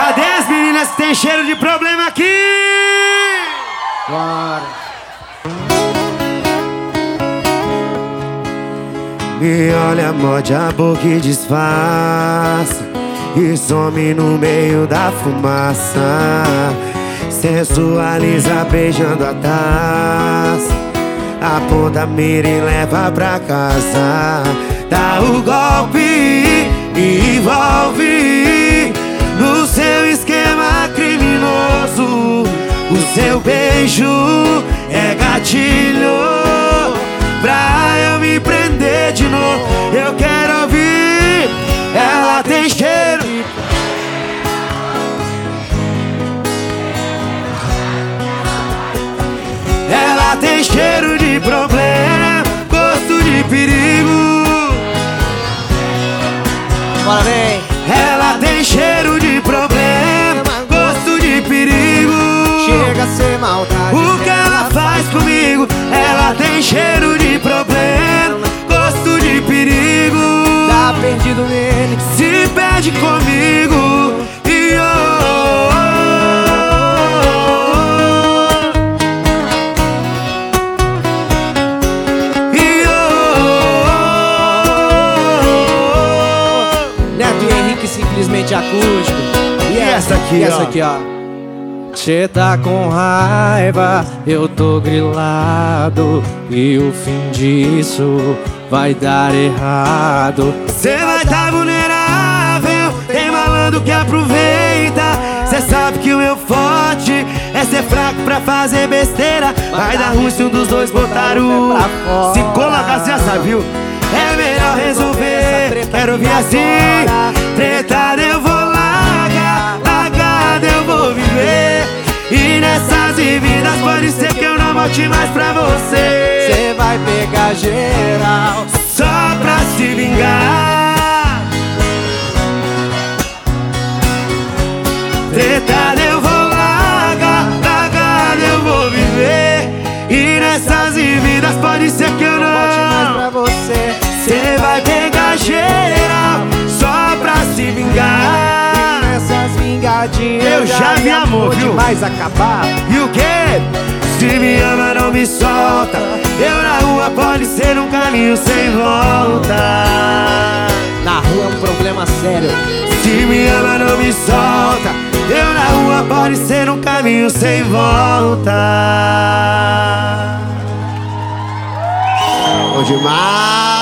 Cadê as meninas que tem cheiro de problema aqui? Bora. Me olha, morde a boca e disfarça e some no meio da fumaça. Sensualiza beijando a taça, aponta a mira e leva pra casa. Dá o golpe e envolve no seu esquema criminoso. O seu beijo é gatilho pra eu me prender de novo. Eu quero ouvir, ela tem cheiro. Ela tem cheiro de problema, gosto de perigo. Bora, vem. Ela tem cheiro de problema, gosto de perigo. Chega a ser maldade. O que ela faz comigo? Ela tem cheiro de problema, gosto de perigo. Tá perdido nele, se perde comigo. E Neto e Henrique simplesmente acústico. E essa aqui, e essa aqui, ó. Cê tá com raiva, eu tô grilado, e o fim disso vai dar errado. cê vai tá vulnerável, tem malandro que aproveita. Cê sabe que o meu forte é ser fraco pra fazer besteira. Vai dar ruim se um dos dois botar o fora. Se colocar, cê já sabe, viu? É melhor resolver, quero vir assim. Tretada eu vou largar, largada eu vou viver. E nessas vidas pode ser que eu não volte mais pra você. Cê vai pegar geral só pra se vingar. Tretada eu vou largar, largada eu vou viver. E nessas vidas pode ser que eu não volte mais pra você. Cê vai pegar geral só pra se vingar. E nessas vingadinhas eu já vi amor, viu? demais acabar. E o quê? Se me ama não me solta. Eu na rua pode ser um caminho sem volta. Na rua é um problema sério. Se me ama não me solta. Eu na rua pode ser um caminho sem volta. Bom demais.